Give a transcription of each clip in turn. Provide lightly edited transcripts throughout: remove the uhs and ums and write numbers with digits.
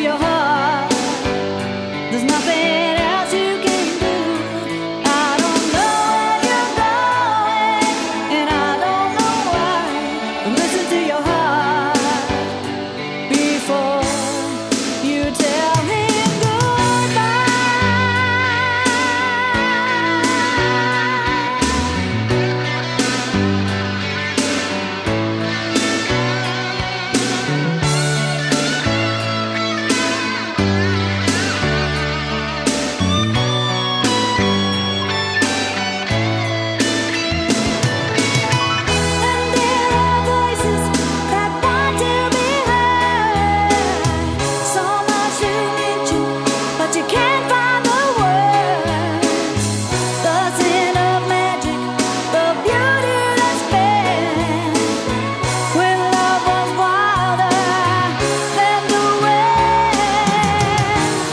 your heart. There's nothing else you can do. I don't know where you're going, and I don't know why. But listen to your heart before you tell him goodbye. And there are voices that want to be heard. So much to need you, but you can't find the words. The sin of magic, the beauty that's been. When love was wilder than the wind.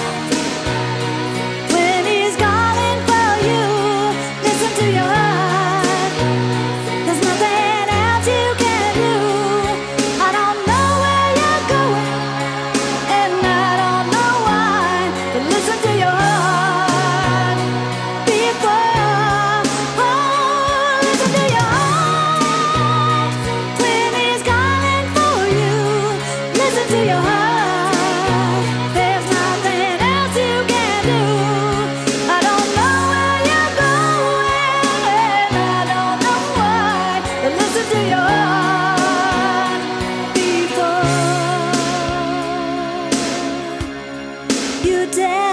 When he's calling for you, listen to your heart. There's nothing else you can do. I don't know where you're going, and I don't know why. But listen to your heart before. Oh, listen to your heart. When he's calling for you, listen to your heart. There's nothing else you can do. I don't know where you're going, and I don't know why. But listen to your heart before you tell